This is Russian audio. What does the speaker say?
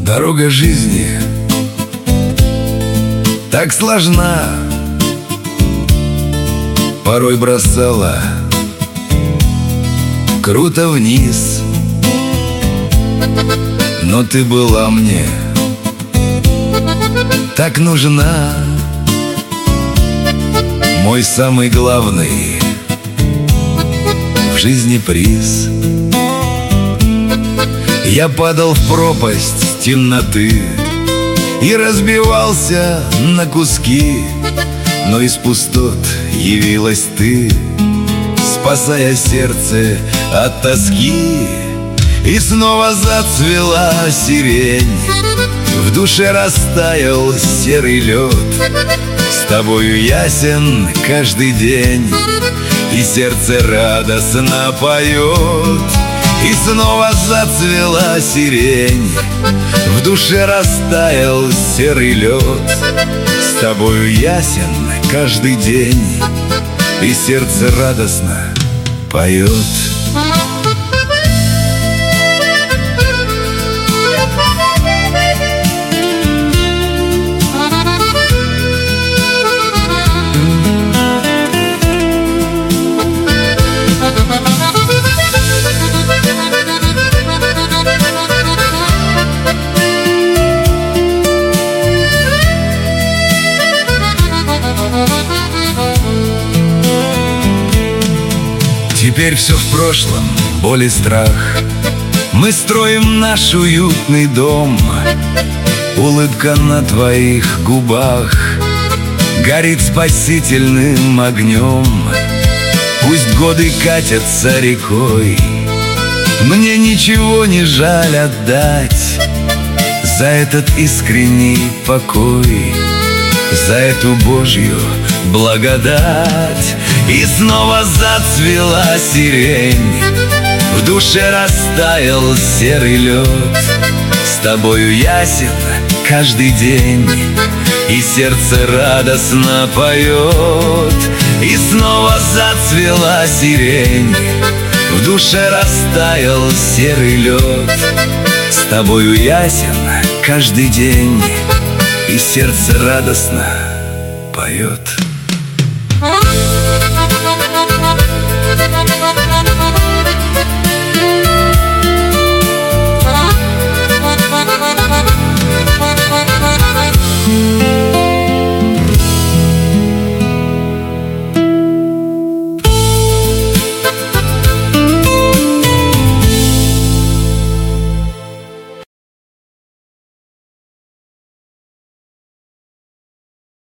Дорога жизни так сложна, порой бросала круто вниз. Но ты была мне так нужна, мой самый главный в жизни приз. Я падал в пропасть темноты и разбивался на куски, но из пустот явилась ты, спасая сердце от тоски. И снова зацвела сирень, в душе растаял серый лед. С тобою ясен каждый день, и сердце радостно поет. И снова зацвела сирень, в душе растаял серый лед. С тобою ясен каждый день, и сердце радостно поет. Теперь все в прошлом, боль и страх. Мы строим наш уютный дом. Улыбка на твоих губах горит спасительным огнем. Пусть годы катятся рекой, мне ничего не жаль отдать за этот искренний покой, за эту Божью благодать. И снова зацвела сирень, в душе растаял серый лед. С тобою ясен каждый день, и сердце радостно поет. И снова зацвела сирень, в душе растаял серый лед. С тобою ясен каждый день, и сердце радостно поет.